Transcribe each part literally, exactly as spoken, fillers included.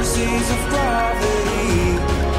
mercies of gravity.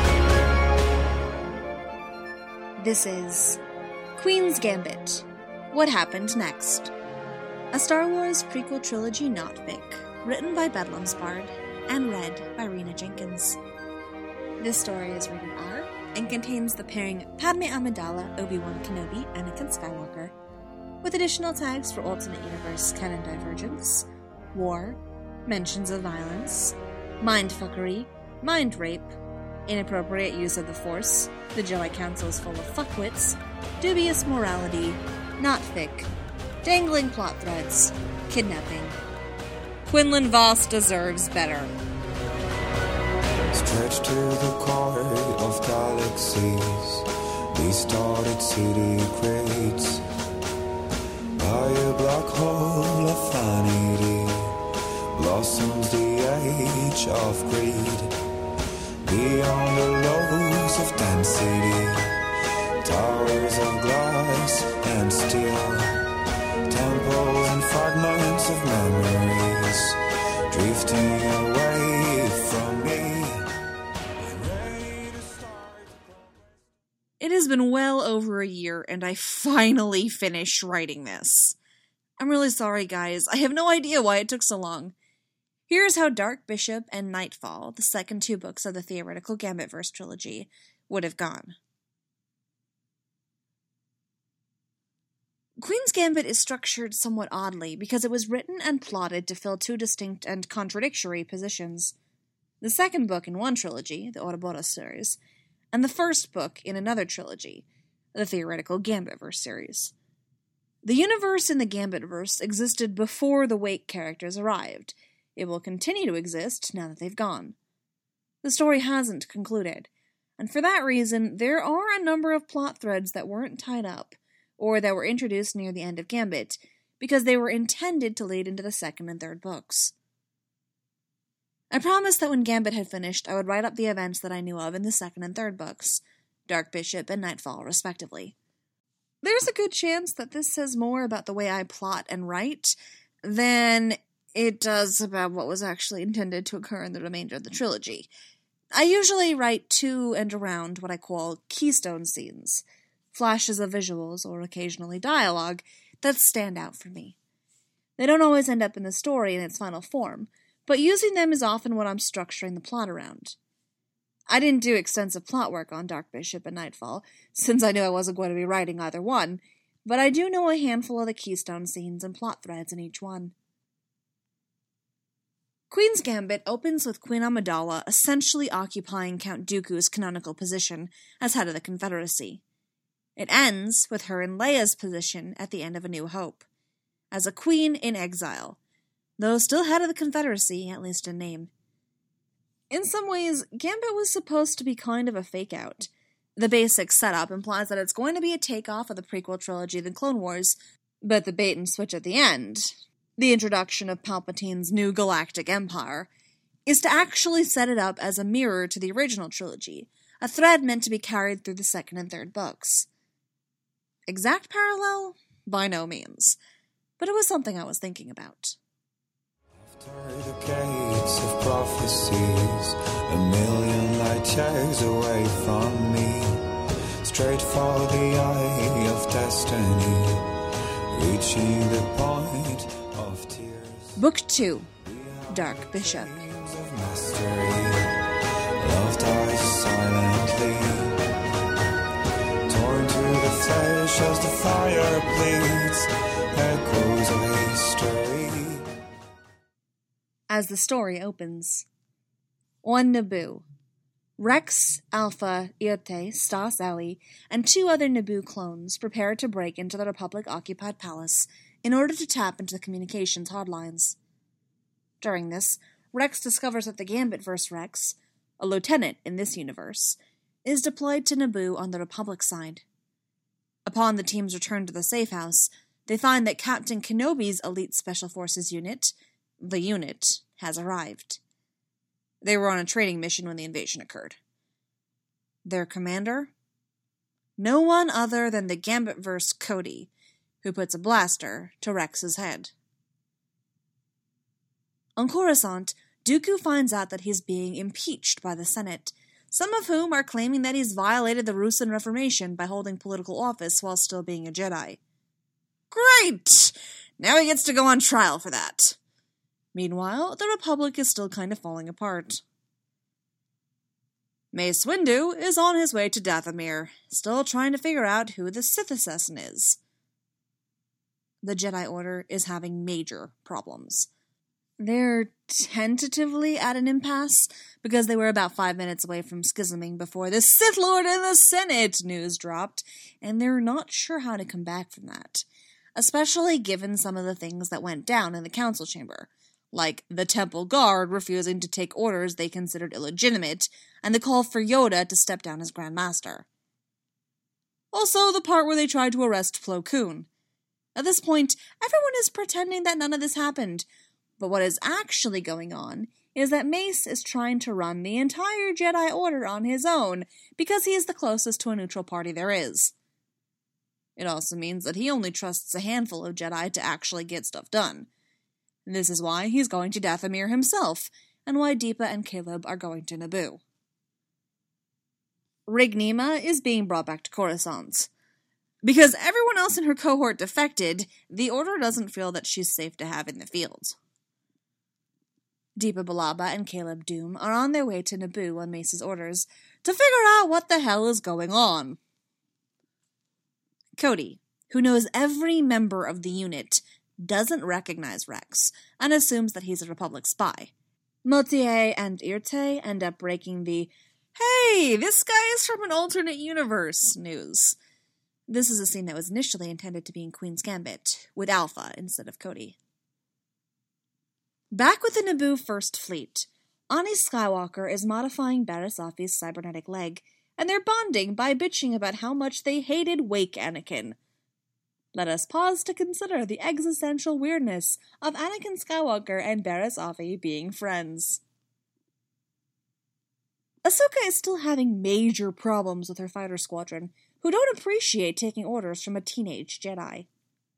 This is Queen's Gambit. What Happened Next? A Star Wars prequel trilogy not-fic, written by Bedlam's Bard, and read by Rena Jenkins. This story is rated R, and contains the pairing Padme Amidala, Obi-Wan Kenobi, Anakin Skywalker, with additional tags for alternate universe canon divergence, war, mentions of violence, mindfuckery, mind rape, inappropriate use of the Force, the Jedi Council is full of fuckwits, dubious morality, not fic, dangling plot threads, kidnapping. Quinlan Vos deserves better. Stretched to the core of galaxies, we started city crates. By a black hole of vanity, blossoms the age of greed. Beyond the lows of density, towers of glass and steel, temples and fragments of memories, drifting away from me. I'm ready to start. It has been well over a year, and I finally finished writing this. I'm really sorry, guys. I have no idea why it took so long. Here's how Dark Bishop and Nightfall, the second two books of the theoretical Gambitverse trilogy, would have gone. Queen's Gambit is structured somewhat oddly because it was written and plotted to fill two distinct and contradictory positions. The second book in one trilogy, the Ouroboros series, and the first book in another trilogy, the theoretical Gambitverse series. The universe in the Gambitverse existed before the Wake characters arrived. It will continue to exist now that they've gone. The story hasn't concluded, and for that reason, there are a number of plot threads that weren't tied up, or that were introduced near the end of Gambit, because they were intended to lead into the second and third books. I promised that when Gambit had finished, I would write up the events that I knew of in the second and third books, Dark Bishop and Nightfall, respectively. There's a good chance that this says more about the way I plot and write than it does about what was actually intended to occur in the remainder of the trilogy. I usually write to and around what I call keystone scenes, flashes of visuals or occasionally dialogue that stand out for me. They don't always end up in the story in its final form, but using them is often what I'm structuring the plot around. I didn't do extensive plot work on Dark Bishop and Nightfall, since I knew I wasn't going to be writing either one, but I do know a handful of the keystone scenes and plot threads in each one. Queen's Gambit opens with Queen Amidala essentially occupying Count Dooku's canonical position as head of the Confederacy. It ends with her in Leia's position at the end of A New Hope, as a queen in exile, though still head of the Confederacy, at least in name. In some ways, Gambit was supposed to be kind of a fake-out. The basic setup implies that it's going to be a takeoff of the prequel trilogy The Clone Wars, but the bait and switch at the end, the introduction of Palpatine's new galactic empire, is to actually set it up as a mirror to the original trilogy, a thread meant to be carried through the second and third books. Exact parallel? By no means. But it was something I was thinking about. After the gates of prophecies, a million light years away from me, straight for the eye of destiny, reaching the point of tears. Book two, Dark Bishop. Of mastery, love dies silently, torn to the flesh as the fire bleeds, echoes of history. As the story opens. On Naboo, Rex, Alpha, Irte, Stas Ellie, and two other Naboo clones prepare to break into the Republic-occupied palace in order to tap into the communications hardlines. During this, Rex discovers that the Gambitverse Rex, a lieutenant in this universe, is deployed to Naboo on the Republic side. Upon the team's return to the safe house, they find that Captain Kenobi's elite Special Forces unit, the unit, has arrived. They were on a training mission when the invasion occurred. Their commander? No one other than the Gambitverse Cody, who puts a blaster to Rex's head. On Coruscant, Dooku finds out that he's being impeached by the Senate, some of whom are claiming that he's violated the Ruusan Reformation by holding political office while still being a Jedi. Great! Now he gets to go on trial for that. Meanwhile, the Republic is still kind of falling apart. Mace Windu is on his way to Dathomir, still trying to figure out who the Sith assassin is. The Jedi Order is having major problems. They're tentatively at an impasse because they were about five minutes away from schisming before the Sith Lord in the Senate news dropped, and they're not sure how to come back from that, especially given some of the things that went down in the council chamber, like the Temple Guard refusing to take orders they considered illegitimate, and the call for Yoda to step down as Grand Master. Also, the part where they tried to arrest Plo Koon. At this point, everyone is pretending that none of this happened, but what is actually going on is that Mace is trying to run the entire Jedi Order on his own because he is the closest to a neutral party there is. It also means that he only trusts a handful of Jedi to actually get stuff done. This is why he's going to Dathomir himself, and why Deepa and Caleb are going to Naboo. Rignima is being brought back to Coruscant. Because everyone else in her cohort defected, the Order doesn't feel that she's safe to have in the field. Deepa Billaba and Caleb Dume are on their way to Naboo on Mace's orders to figure out what the hell is going on. Cody, who knows every member of the unit, doesn't recognize Rex and assumes that he's a Republic spy. Motier and Irte end up breaking the "Hey, this guy is from an alternate universe" news. This is a scene that was initially intended to be in Queen's Gambit, with Alpha instead of Cody. Back with the Naboo First Fleet, Ani Skywalker is modifying Barriss Offee's cybernetic leg, and they're bonding by bitching about how much they hated Wake Anakin. Let us pause to consider the existential weirdness of Anakin Skywalker and Barriss Offee being friends. Ahsoka is still having major problems with her fighter squadron, who don't appreciate taking orders from a teenage Jedi.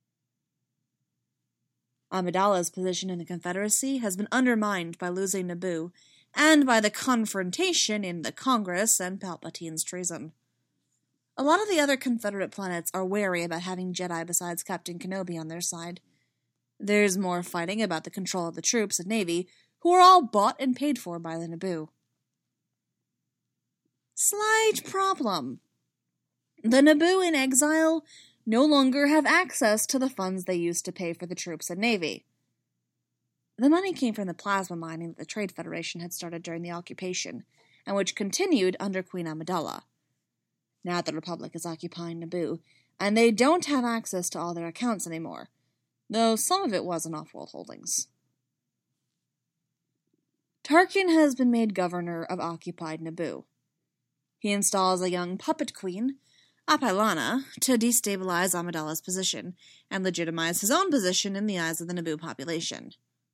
Amidala's position in the Confederacy has been undermined by losing Naboo, and by the confrontation in the Congress and Palpatine's treason. A lot of the other Confederate planets are wary about having Jedi besides Captain Kenobi on their side. There's more fighting about the control of the troops and Navy, who are all bought and paid for by the Naboo. Slight problem. The Naboo in exile no longer have access to the funds they used to pay for the troops and Navy. The money came from the plasma mining that the Trade Federation had started during the occupation, and which continued under Queen Amidala. Now the Republic is occupying Naboo, and they don't have access to all their accounts anymore, though some of it was in off-world holdings. Tarkin has been made governor of occupied Naboo. He installs a young puppet queen, Apilana, to destabilize Amidala's position, and legitimize his own position in the eyes of the Naboo population.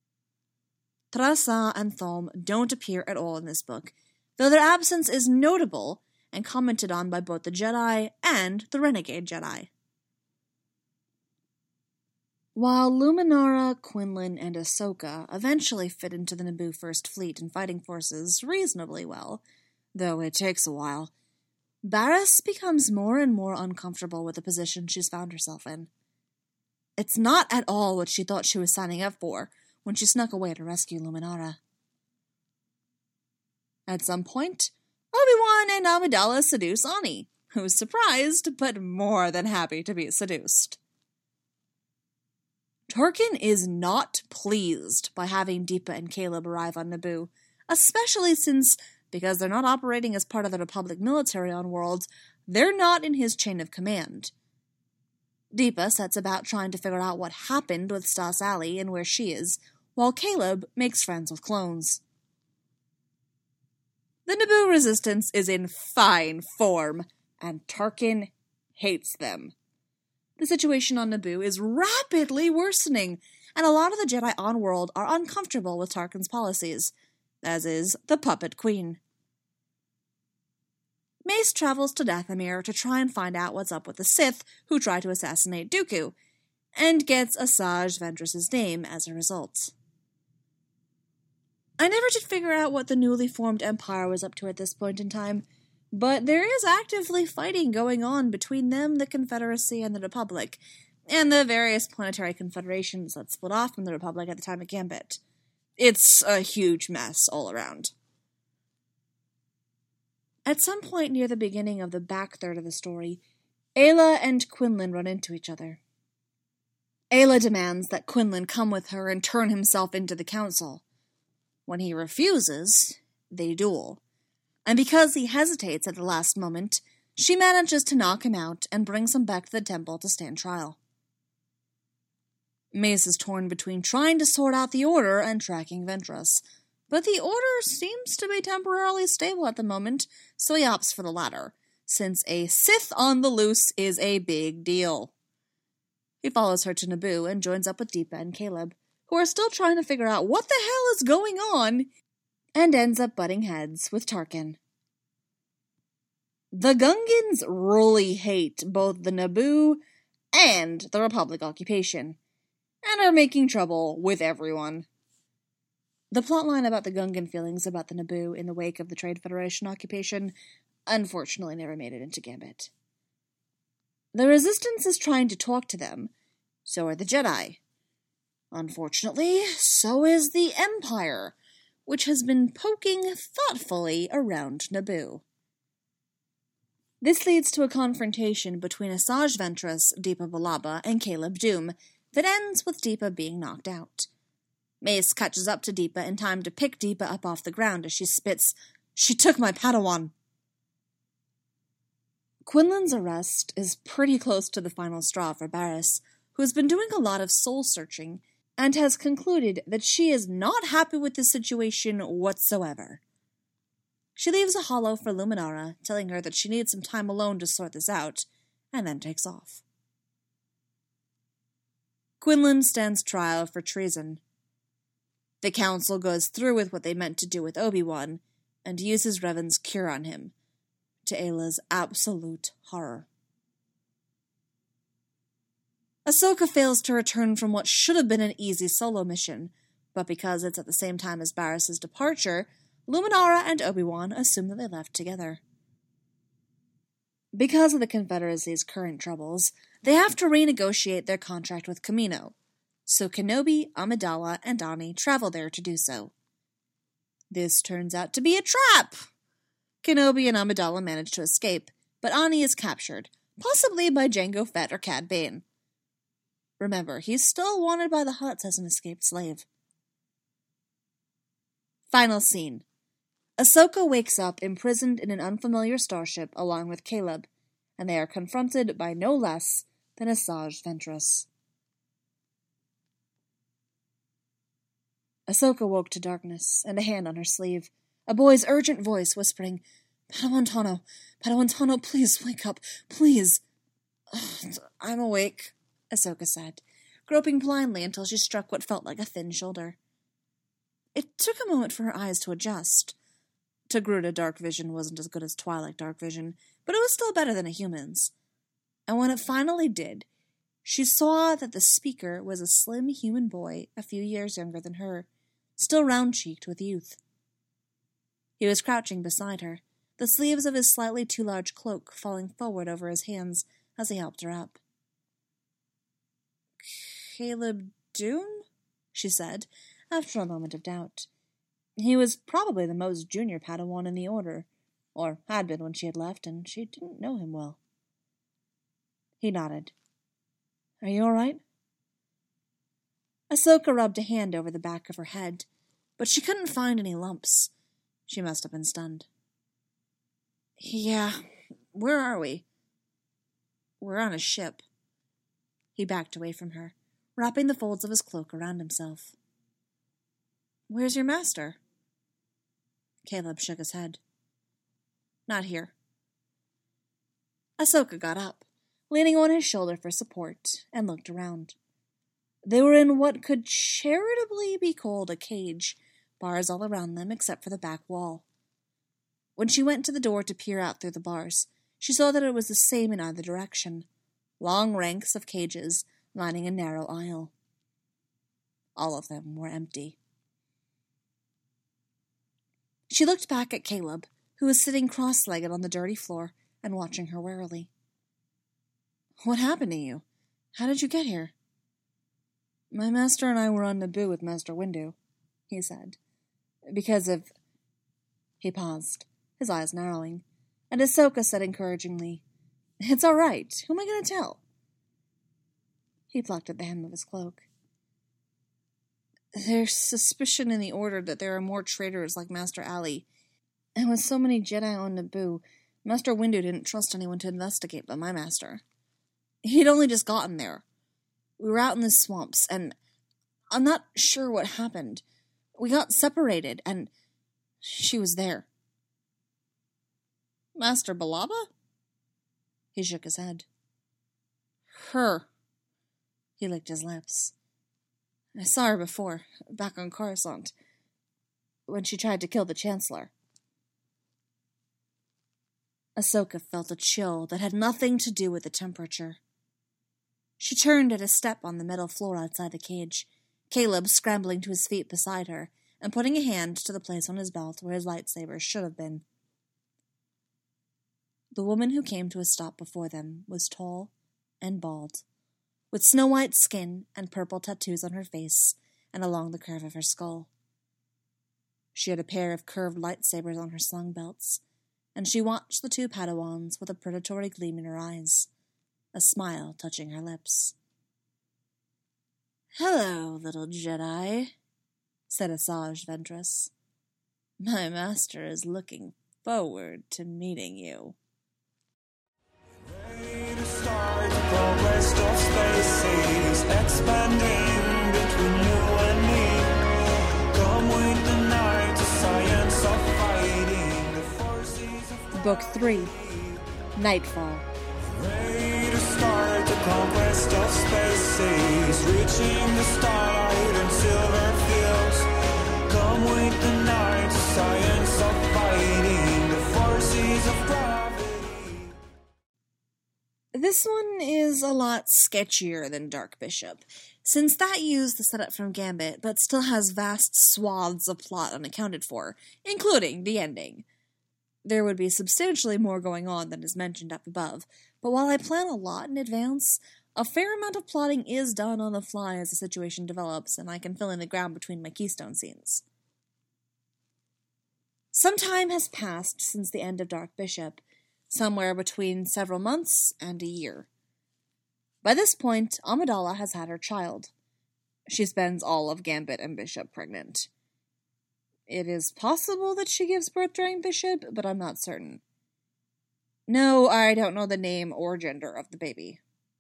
Trasa and Thom don't appear at all in this book, though their absence is notable and commented on by both the Jedi and the Renegade Jedi. While Luminara, Quinlan, and Ahsoka eventually fit into the Naboo First Fleet and fighting forces reasonably well, though it takes a while, Barriss becomes more and more uncomfortable with the position she's found herself in. It's not at all what she thought she was signing up for when she snuck away to rescue Luminara. At some point, Obi-Wan and Amidala seduce Ani, who's surprised but more than happy to be seduced. Tarkin is not pleased by having Deepa and Caleb arrive on Naboo, especially since, because they're not operating as part of the Republic military on worlds, they're not in his chain of command. Deepa sets about trying to figure out what happened with Stas Ali and where she is, while Caleb makes friends with clones. The Naboo resistance is in fine form, and Tarkin hates them. The situation on Naboo is rapidly worsening, and a lot of the Jedi on-world are uncomfortable with Tarkin's policies, as is the Puppet Queen. Mace travels to Dathomir to try and find out what's up with the Sith who tried to assassinate Dooku, and gets Asajj Ventress's name as a result. I never did figure out what the newly formed empire was up to at this point in time, but there is actively fighting going on between them, the Confederacy, and the Republic, and the various planetary confederations that split off from the Republic at the time of Gambit. It's a huge mess all around. At some point near the beginning of the back third of the story, Ayla and Quinlan run into each other. Ayla demands that Quinlan come with her and turn himself into the council. When he refuses, they duel. And because he hesitates at the last moment, she manages to knock him out and brings him back to the temple to stand trial. Mace is torn between trying to sort out the Order and tracking Ventress, but the Order seems to be temporarily stable at the moment, so he opts for the latter, since a Sith on the loose is a big deal. He follows her to Naboo and joins up with Deepa and Caleb, who are still trying to figure out what the hell is going on, and ends up butting heads with Tarkin. The Gungans really hate both the Naboo and the Republic occupation, and are making trouble with everyone. The plotline about the Gungan feelings about the Naboo in the wake of the Trade Federation occupation unfortunately never made it into Gambit. The Resistance is trying to talk to them, so are the Jedi. Unfortunately, so is the Empire, which has been poking thoughtfully around Naboo. This leads to a confrontation between Asajj Ventress, Deepa Billaba, and Caleb Dume that ends with Deepa being knocked out. Mace catches up to Deepa in time to pick Deepa up off the ground as she spits, "She took my Padawan!" Quinlan's arrest is pretty close to the final straw for Barriss, who has been doing a lot of soul-searching and has concluded that she is not happy with the situation whatsoever. She leaves a hollow for Luminara, telling her that she needs some time alone to sort this out, and then takes off. Quinlan stands trial for treason. The council goes through with what they meant to do with Obi-Wan, and uses Revan's cure on him, to Ayla's absolute horror. Ahsoka fails to return from what should have been an easy solo mission, but because it's at the same time as Barriss's departure, Luminara and Obi-Wan assume that they left together. Because of the Confederacy's current troubles, they have to renegotiate their contract with Kamino, so Kenobi, Amidala, and Ani travel there to do so. This turns out to be a trap! Kenobi and Amidala manage to escape, but Ani is captured, possibly by Jango Fett or Cad Bane. Remember, he's still wanted by the Hutts as an escaped slave. Final scene. Ahsoka wakes up imprisoned in an unfamiliar starship along with Caleb, and they are confronted by no less than Asajj Ventress. Ahsoka woke to darkness and a hand on her sleeve, a boy's urgent voice whispering, "Padawan Tano, Padawan Tano, please wake up, please." "I'm awake," Ahsoka said, groping blindly until she struck what felt like a thin shoulder. It took a moment for her eyes to adjust. Togruta dark vision wasn't as good as Twi'lek dark vision, but it was still better than a human's. And when it finally did, she saw that the speaker was a slim human boy a few years younger than her, still round-cheeked with youth. He was crouching beside her, the sleeves of his slightly too large cloak falling forward over his hands as he helped her up. "Caleb Dume?" she said, after a moment of doubt. He was probably the most junior Padawan in the Order, or had been when she had left, and she didn't know him well. He nodded. "Are you all right?" Ahsoka rubbed a hand over the back of her head, but she couldn't find any lumps. She must have been stunned. "Yeah, where are we?" "We're on a ship." He backed away from her, wrapping the folds of his cloak around himself. "Where's your master?" Caleb shook his head. "Not here." Ahsoka got up, leaning on his shoulder for support, and looked around. They were in what could charitably be called a cage, bars all around them except for the back wall. When she went to the door to peer out through the bars, she saw that it was the same in either direction, long ranks of cages lining a narrow aisle. All of them were empty. She looked back at Caleb, who was sitting cross-legged on the dirty floor and watching her warily. "What happened to you? How did you get here?" "My master and I were on Naboo with Master Windu," he said. "Because of—" He paused, his eyes narrowing, and Ahsoka said encouragingly, "It's all right. Who am I going to tell?" He plucked at the hem of his cloak. "There's suspicion in the Order that there are more traitors like Master Ali, and with so many Jedi on Naboo, Master Windu didn't trust anyone to investigate but my master. He'd only just gotten there. We were out in the swamps, and I'm not sure what happened. We got separated, and she was there." "Master Balaba?" He shook his head. "Her." He licked his lips. "I saw her before, back on Coruscant, when she tried to kill the Chancellor." Ahsoka felt a chill that had nothing to do with the temperature. She turned at a step on the metal floor outside the cage, Caleb scrambling to his feet beside her and putting a hand to the place on his belt where his lightsaber should have been. The woman who came to a stop before them was tall and bald, with snow-white skin and purple tattoos on her face and along the curve of her skull. She had a pair of curved lightsabers on her slung belts, and she watched the two Padawans with a predatory gleam in her eyes, a smile touching her lips. "Hello, little Jedi," said Asajj Ventress. "My master is looking forward to meeting you." Ready to start the conquest of spaces, expanding between you and me. Come with the night, the science of fighting, the forces of Book three, Nightfall. ready to start the conquest of spaces, reaching the starlight and silver fields. Come with the night, the science of fighting, the forces of gravity. This one is a lot sketchier than Dark Bishop, since that used the setup from Gambit, but still has vast swaths of plot unaccounted for, including the ending. There would be substantially more going on than is mentioned up above, but while I plan a lot in advance, a fair amount of plotting is done on the fly as the situation develops, and I can fill in the ground between my keystone scenes. Some time has passed since the end of Dark Bishop, somewhere between several months and a year. By this point, Amidala has had her child. She spends all of Gambit and Bishop pregnant. It is possible that she gives birth during Bishop, but I'm not certain. No, I don't know the name or gender of the baby.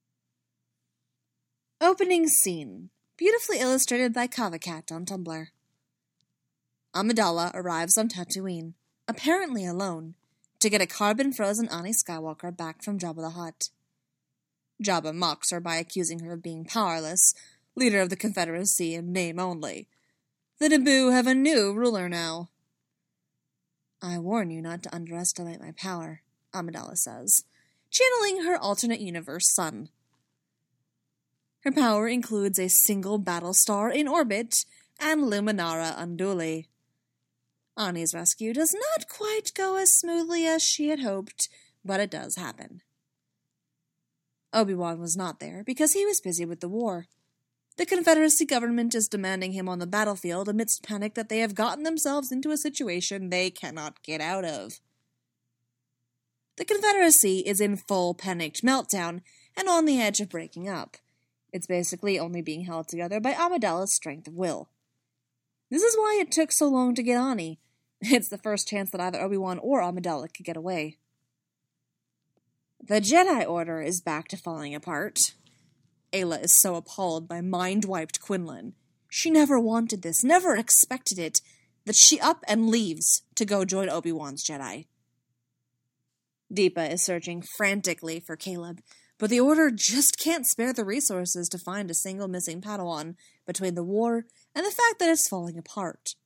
Opening scene, beautifully illustrated by Kavakat on Tumblr. Amidala arrives on Tatooine, apparently alone, to get a carbon-frozen Ani Skywalker back from Jabba the Hutt. Jabba mocks her by accusing her of being powerless, leader of the Confederacy in name only. The Naboo have a new ruler now. "I warn you not to underestimate my power," Amidala says, channeling her alternate universe son. Her power includes a single battle star in orbit and Luminara Unduli. Ani's rescue does not quite go as smoothly as she had hoped, but it does happen. Obi-Wan was not there because he was busy with the war. The Confederacy government is demanding him on the battlefield amidst panic that they have gotten themselves into a situation they cannot get out of. The Confederacy is in full panicked meltdown and on the edge of breaking up. It's basically only being held together by Amidala's strength of will. This is why it took so long to get Ani. It's the first chance that either Obi-Wan or Amidala could get away. The Jedi Order is back to falling apart. Ayla is so appalled by mind-wiped Quinlan. She never wanted this, never expected it, that she up and leaves to go join Obi-Wan's Jedi. Deepa is searching frantically for Caleb, but the Order just can't spare the resources to find a single missing Padawan between the war and the fact that it's falling apart.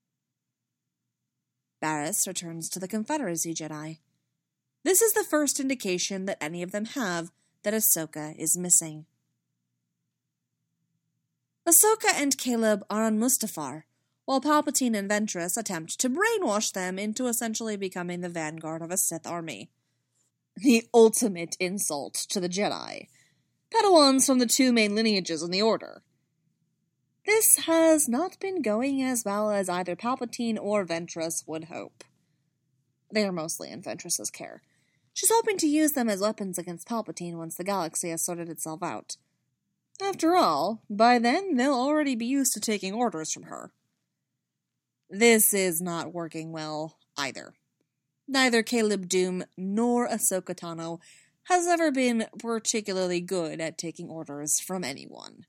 Barriss returns to the Confederacy Jedi. This is the first indication that any of them have that Ahsoka is missing. Ahsoka and Caleb are on Mustafar, while Palpatine and Ventress attempt to brainwash them into essentially becoming the vanguard of a Sith army. The ultimate insult to the Jedi. Padawans from the two main lineages in the Order. This has not been going as well as either Palpatine or Ventress would hope. They are mostly in Ventress's care. She's hoping to use them as weapons against Palpatine once the galaxy has sorted itself out. After all, by then they'll already be used to taking orders from her. This is not working well, either. Neither Caleb Dume nor Ahsoka Tano has ever been particularly good at taking orders from anyone.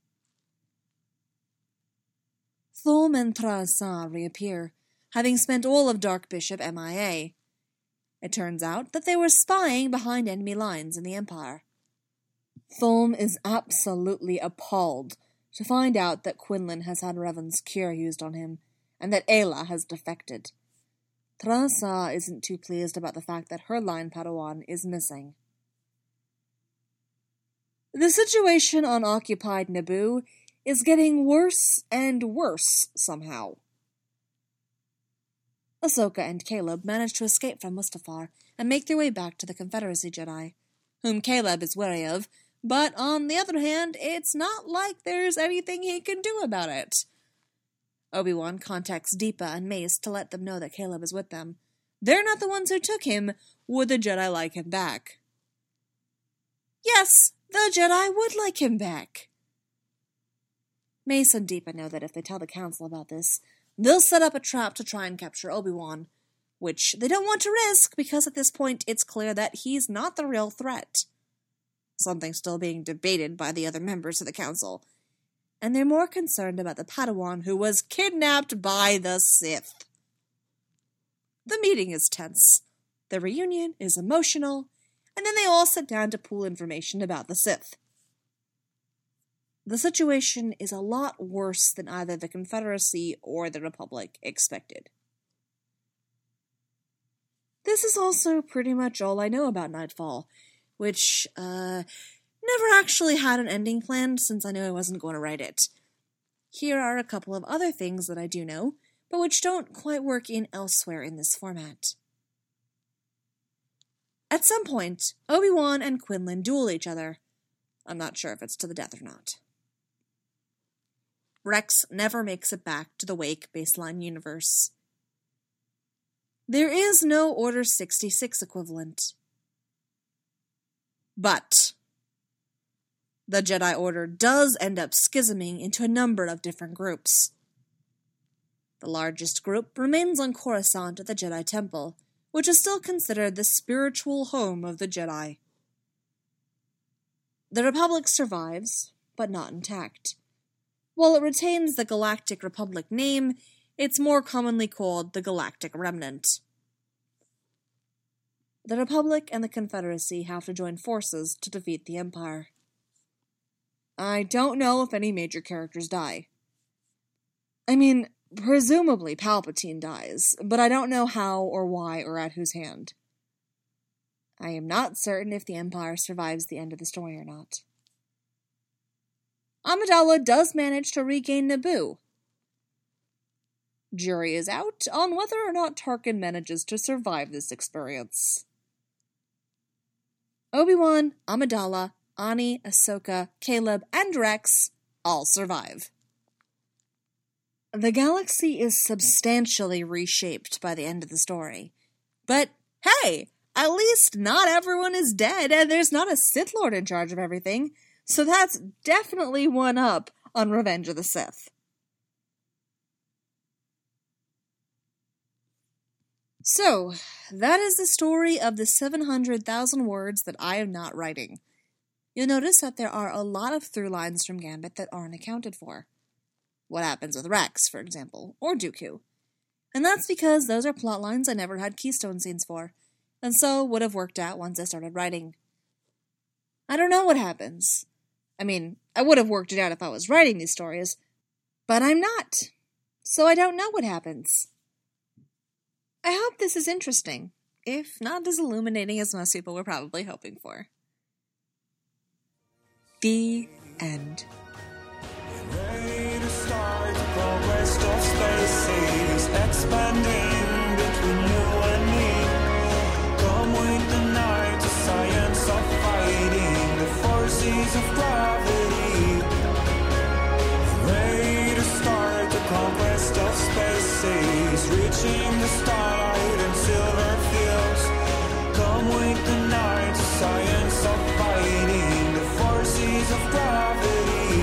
Thom and Thra-Sa reappear, having spent all of Dark Bishop M I A. It turns out that they were spying behind enemy lines in the Empire. Thom is absolutely appalled to find out that Quinlan has had Revan's cure used on him, and that Ayla has defected. Thra-Sa isn't too pleased about the fact that her line Padawan is missing. The situation on occupied Naboo is getting worse and worse somehow. Ahsoka and Caleb manage to escape from Mustafar and make their way back to the Confederacy Jedi, whom Caleb is wary of, but on the other hand, it's not like there's anything he can do about it. Obi-Wan contacts Deepa and Mace to let them know that Caleb is with them. They're not the ones who took him. Would the Jedi like him back? Yes, the Jedi would like him back. Mace and Deepa know that if they tell the Council about this, they'll set up a trap to try and capture Obi-Wan, which they don't want to risk because at this point it's clear that he's not the real threat. Something still being debated by the other members of the Council, and they're more concerned about the Padawan who was kidnapped by the Sith. The meeting is tense, the reunion is emotional, and then they all sit down to pool information about the Sith. The situation is a lot worse than either the Confederacy or the Republic expected. This is also pretty much all I know about Nightfall, which, uh, never actually had an ending planned since I knew I wasn't going to write it. Here are a couple of other things that I do know, but which don't quite work in elsewhere in this format. At some point, Obi-Wan and Quinlan duel each other. I'm not sure if it's to the death or not. Rex never makes it back to the Wake baseline universe. There is no Order sixty-six equivalent. But the Jedi Order does end up schisming into a number of different groups. The largest group remains on Coruscant at the Jedi Temple, which is still considered the spiritual home of the Jedi. The Republic survives, but not intact. While it retains the Galactic Republic name, it's more commonly called the Galactic Remnant. The Republic and the Confederacy have to join forces to defeat the Empire. I don't know if any major characters die. I mean, presumably Palpatine dies, but I don't know how or why or at whose hand. I am not certain if the Empire survives the end of the story or not. Amidala does manage to regain Naboo. Jury is out on whether or not Tarkin manages to survive this experience. Obi-Wan, Amidala, Ani, Ahsoka, Caleb, and Rex all survive. The galaxy is substantially reshaped by the end of the story. But hey, at least not everyone is dead, and there's not a Sith Lord in charge of everything, so that's definitely one up on Revenge of the Sith. So, that is the story of the seven hundred thousand words that I am not writing. You'll notice that there are a lot of through lines from Gambit that aren't accounted for. What happens with Rex, for example, or Dooku. And that's because those are plot lines I never had keystone scenes for, and so would have worked out once I started writing. I don't know what happens. I mean, I would have worked it out if I was writing these stories, but I'm not, so I don't know what happens. I hope this is interesting, if not as illuminating as most people were probably hoping for. The end. Ready to start the west of space. expanding between you and me. Come with the night, the science of fighting the forces of gravity. Ready to start the conquest of spaces, reaching the starlight and silver fields. Come with the night, the science of fighting the forces of gravity.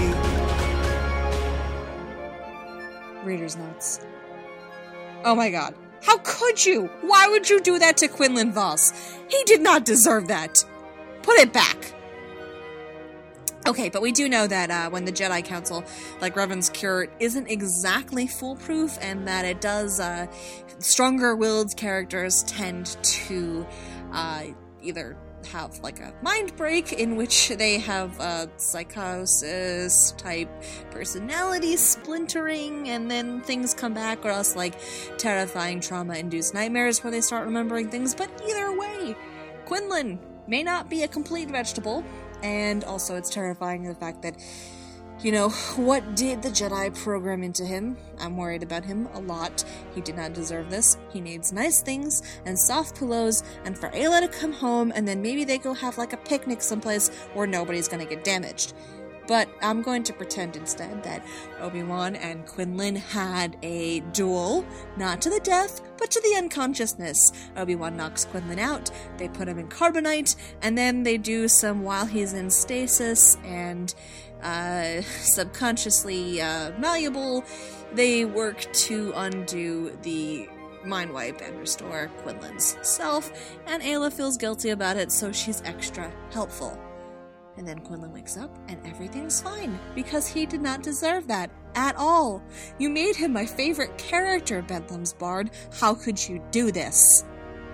Reader's notes. Oh my god. How could you? Why would you do that to Quinlan Vos? He did not deserve that. Put it back. Okay, but we do know that uh, when the Jedi Council, like Revan's cure, isn't exactly foolproof, and that it does, uh, stronger-willed characters tend to uh, either have like a mind break in which they have a psychosis type personality splintering and then things come back, or else like terrifying trauma induced nightmares where they start remembering things. But either way, Quinlan may not be a complete vegetable, and also it's terrifying the fact that, you know, what did the Jedi program into him? I'm worried about him a lot. He did not deserve this. He needs nice things and soft pillows and for Ayla to come home, and then maybe they go have like a picnic someplace where nobody's gonna get damaged. But I'm going to pretend instead that Obi-Wan and Quinlan had a duel, not to the death, but to the unconsciousness. Obi-Wan knocks Quinlan out, they put him in carbonite, and then they do some while he's in stasis and uh, subconsciously uh, malleable, they work to undo the mind wipe and restore Quinlan's self, and Ayla feels guilty about it, so she's extra helpful. And then Quinlan wakes up, and everything's fine, because he did not deserve that at all. You made him my favorite character, Bedlam's Bard. How could you do this?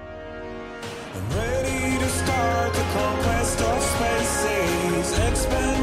I'm ready to start the conquest of spaces, expand